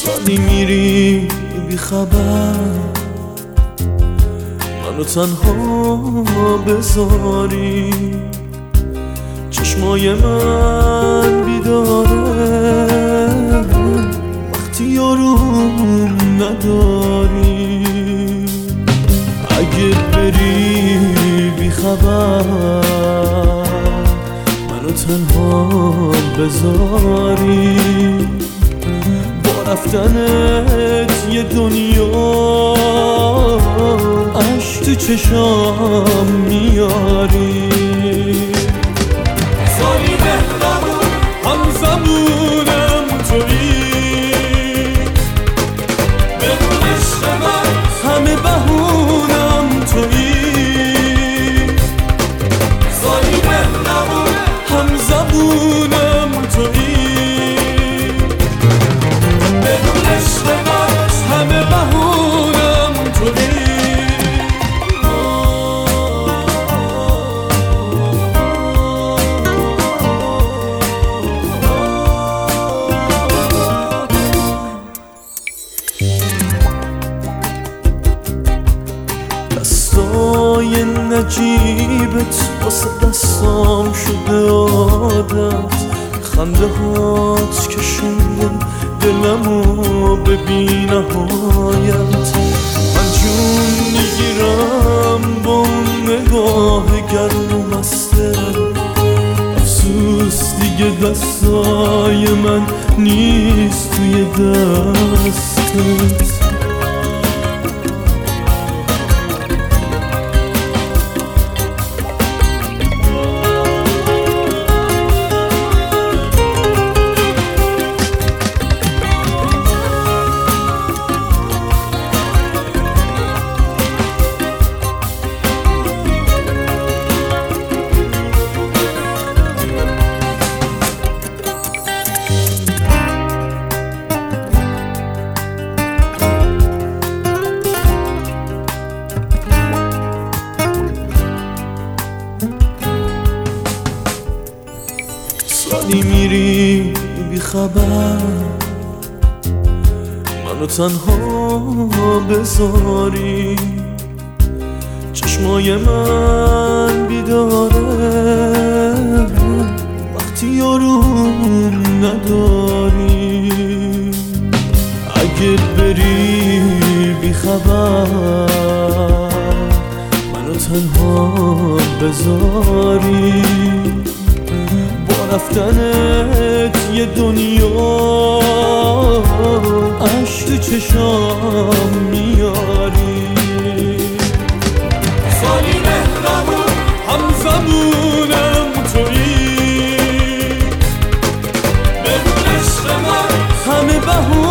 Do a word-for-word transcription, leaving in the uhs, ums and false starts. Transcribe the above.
سالی میری بی خبر منو تنها بذاری، چشمای من بیداره وقتی یاروم نداری. اگه بری بی خبر منو تنها بذاری، با رفتنت یه دنیا عشق تو چشام میاری. سالی مهربون همزمونم تویی، بدون عشق من همه بهونم تویی. سالی مهربون همزمونم تویی، بدون عشق من همه بهونم تویی. دستای نجیبت واسه دستام شده عادت، خنده هات کشونده دلمو به بی نهایت. من جون میگیرم با اون نگاه گرم و مسته، افسوس دیگه دستای من نیست توی دستت. سالی میری بی خبر منو تنها بذاری، چشمای من بیداره وقتی یاروم نداری. اگه بری بی خبر منو تنها بذاری، رفتنت یه دنیا عشق تو چشام میاری. سالی مهربون همزمونم تویی، بدون عشق من همه بهونم